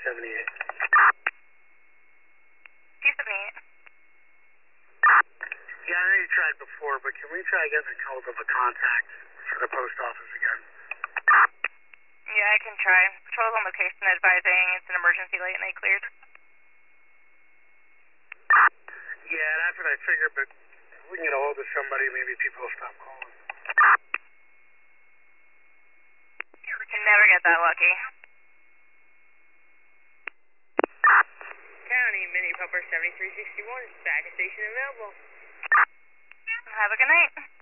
T78. T78. Yeah, I know you tried before, but can we try getting a hold of a contact for the post office again? Yeah, I can try. Patrol's on location advising it's an emergency late night cleared. Yeah, that's what I figured, but if we can get a hold of somebody, maybe people will stop calling. We can never get that lucky. County, Mini Pumper 7361, back station available. Have a good night.